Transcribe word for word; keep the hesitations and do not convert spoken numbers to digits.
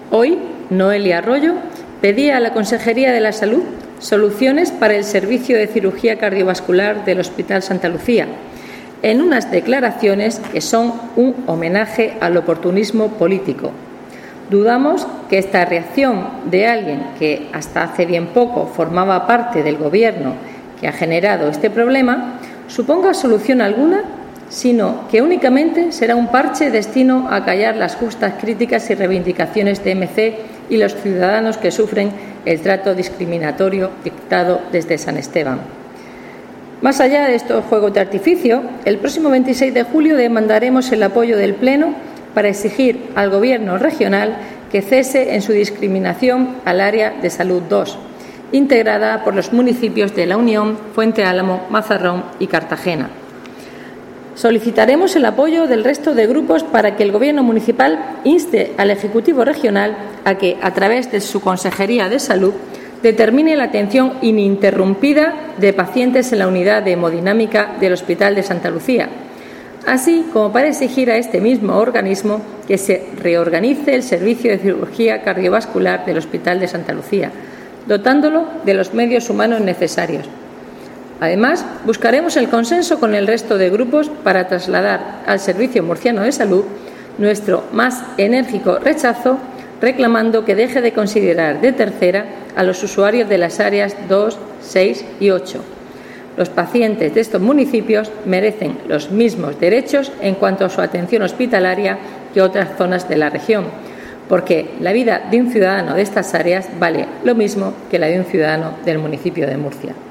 Hoy, Noelia Arroyo pedía a la Consejería de la Salud soluciones para el servicio de cirugía cardiovascular del Hospital Santa Lucía, en unas declaraciones que son un homenaje al oportunismo político. Dudamos que esta reacción de alguien que hasta hace bien poco formaba parte del Gobierno que ha generado este problema suponga solución alguna, sino que únicamente será un parche destino a callar las justas críticas y reivindicaciones de M C y los ciudadanos que sufren el trato discriminatorio dictado desde San Esteban. Más allá de estos juegos de artificio, el próximo veintiséis de julio demandaremos el apoyo del Pleno para exigir al Gobierno regional que cese en su discriminación al área de salud dos, integrada por los municipios de La Unión, Fuente Álamo, Mazarrón y Cartagena. Solicitaremos el apoyo del resto de grupos para que el Gobierno municipal inste al Ejecutivo regional a que, a través de su Consejería de Salud, determine la atención ininterrumpida de pacientes en la unidad de hemodinámica del Hospital de Santa Lucía, así como para exigir a este mismo organismo que se reorganice el servicio de cirugía cardiovascular del Hospital de Santa Lucía, dotándolo de los medios humanos necesarios. Además, buscaremos el consenso con el resto de grupos para trasladar al Servicio Murciano de Salud nuestro más enérgico rechazo, reclamando que deje de considerar de tercera a los usuarios de las áreas dos, seis y ocho. Los pacientes de estos municipios merecen los mismos derechos en cuanto a su atención hospitalaria que otras zonas de la región, porque la vida de un ciudadano de estas áreas vale lo mismo que la de un ciudadano del municipio de Murcia.